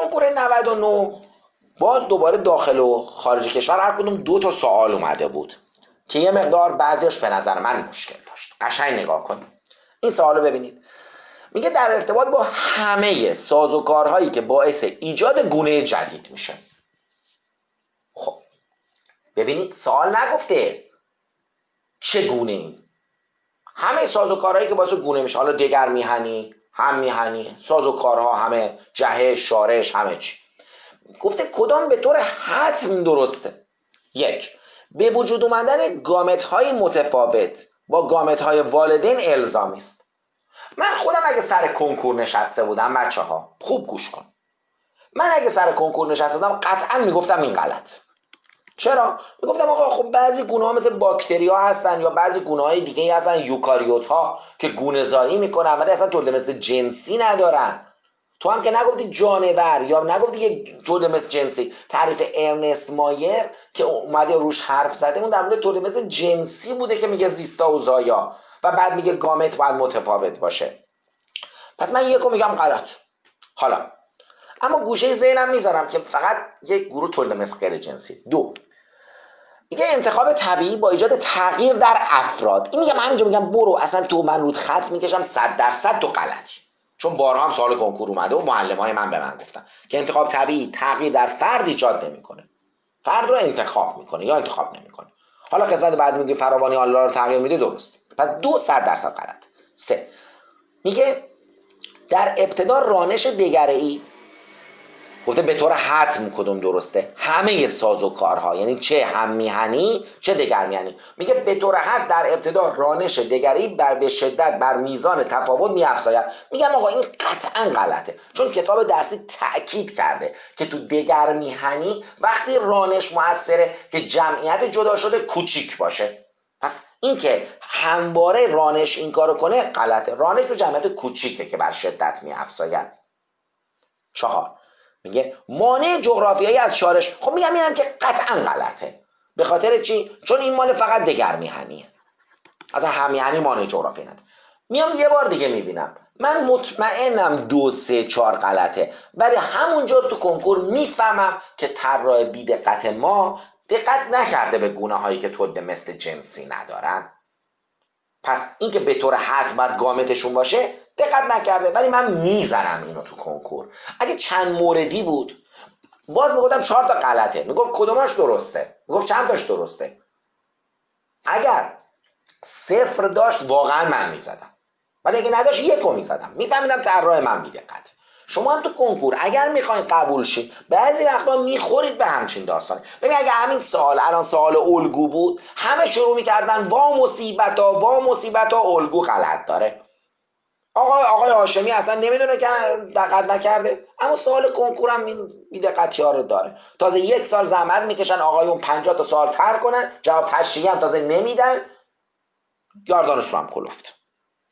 کنکور 99 باز دوباره داخل و خارج کشور هر کدوم 2 تا سوال اومده بود که یه مقدار بعضیش به نظر من مشکل داشت. قشنگ نگاه کنید این سوالو ببینید. میگه در ارتباط با همه سازوکارهایی که باعث ایجاد گونه جدید میشه. خب ببینید سوال نگفته چگونه این، همه سازوکارهایی که باعث گونه میشه، حالا دگر میهنی، هم میهنی، سازوکارها، همه جهش، شارش، همه چی. گفته کدام به طور حتم درسته؟ 1. به وجود اومدن گامت های متفاوت با گامت های والدین الزامی است. من خودم اگه سر کنکور نشسته بودم بچه ها خوب گوش کن، من اگه سر کنکور نشسته بودم قطعا میگفتم این غلط. چرا؟ میگفتم آقا خب بعضی گونه ها مثل باکتری ها هستن یا بعضی گونه های دیگه هستن یوکاریوت ها که گونه زایی میکنن ولی اصلا تولد مثل جنسی ندارن. تو هم که نگفتی جانور یا نگفتی که تولد مثل جنسی. تعریف ارنست مایر که اومده روش حرف زده اون در مورد تولد مثل جنسی بوده که میگه زیستا و زایا و بعد میگه گامت باید متفاوت باشه. پس من یکو میگم غلط. حالا اما گوشه ذهنم میذارم که فقط یک گروه تولد مثل غیر جنسی. 2. میگه انتخاب طبیعی با ایجاد تغییر در افراد. این میگم همینجا میگم برو اصلا تو من رود خط میکشم 100% تو غلطی، چون بارها هم سوال کنکور اومده و معلمای من به من گفتن که انتخاب طبیعی تغییر در فرد ایجاد نمیکنه، فرد رو انتخاب میکنه یا انتخاب نمیکنه. حالا قسمت بعد میگه فراوانی الله رو تغییر میده، درست. پس 2 100% غلط. 3. میگه در ابتدا رانش دگره‌ای، گفته به طور حتم کدوم درسته؟ همه سازوکارها، یعنی چه هم میهنی چه دگر میهنی. میگه به طور حتم در ابتدا رانش دگری به شدت بر میزان تفاوت میافزاید. میگم آقا این قطعا غلطه، چون کتاب درسی تأکید کرده که تو دگر میهنی وقتی رانش موثره که جمعیت جدا شده کوچیک باشه. پس این که همواره رانش این کارو کنه غلطه. رانش تو جمعیت کوچیکه که بر شدت میافزاید. 4. میگه مانع جغرافیایی از شارش. خب میگم اینم که قطعا غلطه. به خاطر چی؟ چون این مال فقط دگر میهنیه، اصلا هم میهنی مانع جغرافیایی نداره. میام یه بار دیگه میبینم، من مطمئنم 2 3 4 غلطه، ولی همونجا تو کنکور میفهمم که طراح بی دقت ما دقت نکرده به گونه هایی که تولد مثل جنسی ندارن. پس این که به طور حتم گامتشون باشه دقت نکرده، ولی من میزنم اینو تو کنکور. اگه چند موردی بود باز میگفتم 4 تا غلطه، میگفت کدوماش درسته، میگفت چند تاش درسته. اگر 0 داشت واقعا من میزدم، ولی اگه نداشت 1 میزدم. میفهمیدم طراح من بی‌دقته. شما هم تو کنکور اگر میخواین قبول شید بعضی وقتا میخورید به همچین داستانی. ببین اگه همین سوال الان سوال الگو بود همه شروع میکردن وا مصیبتا الگو غلط داره. آقای هاشمی اصلا نمیدونه که دقت نکرده، اما سوال کنکورم این بی‌دقتی ها رو داره. تازه 1 سال زحمت میکشن آقایون 50 تا سوال طرح کنن، جواب تشریحی هم تازه نمیدن، گردانش رو هم کلفت.